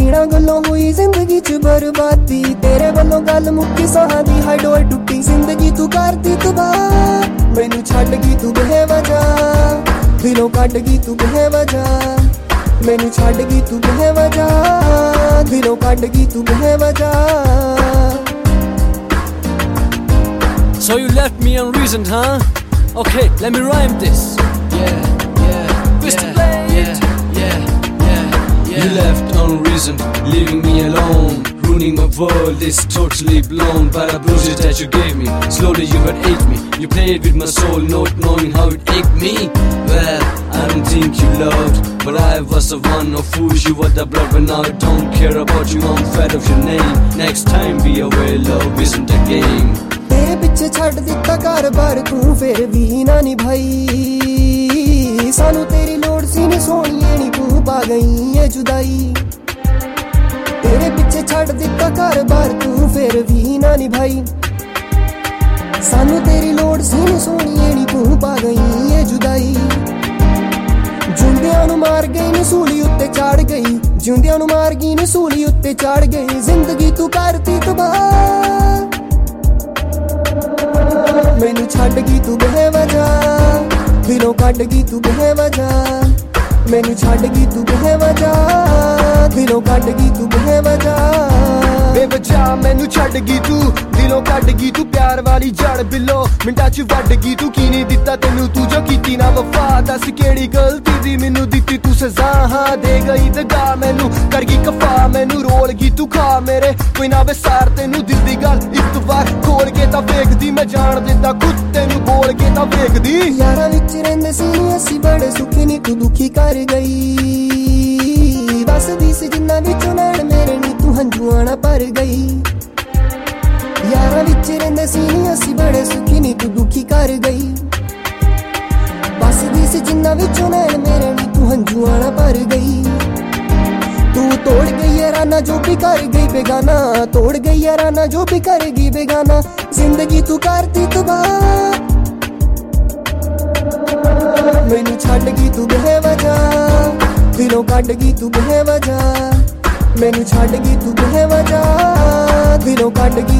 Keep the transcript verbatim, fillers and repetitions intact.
जीना गल्लों हुई जिंदगी च बर्बादी, तेरे वालों गल मुक्की साहां दी हाई डोर टुट्टी जिंदगी तू करदी तबाह, मैनू छड्ड गई तू बेवजह, दिलों कट गई तू बेवजह, मैनू छड्ड गई तू बेवजह, दिलों कट गई तू बेवजह। So you left me unreasoned, huh? Okay, let me rhyme this. Yeah, yeah, Mister Blade. Yeah, yeah, yeah, yeah. You left unreasoned, leaving me alone. Ruining my world is totally blown by the bullshit that you gave me. Slowly you had ate me. You played with my soul, not knowing how it ached me. Well, I don't think you loved, but I was the one of fools. You were the blood, but now I don't care about you. I'm fed of your name. Next time be aware, love isn't a game. तेरे पिछे छड्ड दिता घर बार तू फिर भी ना निभाई, सानू तेरी लोड़ सी नी सोहणिए नी तू पा गई है जुदाई। तेरे पिछे छड्ड दिता घर बार तू फिर भी ना निभाई, सानू तेरी लोड़ सी नी सोहणिए नी तू पा गई है जुदाई। जिंदियां नू मार गई नी सूली उत्ते चढ़ गई, जिंदियां नू मार गई नी सूली उत्ते चढ़ गई, जिंदगी तू करती तबाह, मैनू छड्ड गई तू बेवजह, दिलों कट गई तू बेवजह, मैनू छड्ड गई तू बेवजह, दिलों कट गई तू बेवजह। बेवजह मैनू छड्ड गई तू, दिलों कट गई तू, प्यार वाली जड़ बिलो मिंटां च वड्ड गई तू। की नहीं दिता तेनू तू जो कीती ना वफा, दस केड़ी गलती दी मैनू दित्ती तू सजा। हाँ दे गई दगा मैनू कर गई कफा, मैनू रोल गई तू खा मेरे कोई ना विसार। तेनू दिल दी गल इक बार खोल के तां वेखदी, मैं जान दिंदा खुद तेनू बोल के तां वेखदी। यारां विच रहिंदे सी असीं बड़े सुखी नी तू दुखी कर गई, बसदी सी जिन्ना विचों नैण मेरे नी तू हंझूआं नाल भर गई। यारां विच रहिंदे सी असीं बड़े सुखी नी तू दुखी कर गई, बसदी सी जिन्ना विचों नैण मेरे नी तू हंझूआं नाल भर गई। तू तोड़ गई याराना जो भी कर गई बेगाना, तोड़ गई याराना जो भी कर गई बेगाना, जिंदगी तू करती तबाह, मैनू छड्ड गई तू बेवजह, दिलों कट गई तू बेवजह, मैनू छड्ड गई तू बेवजह, दिलों कट गई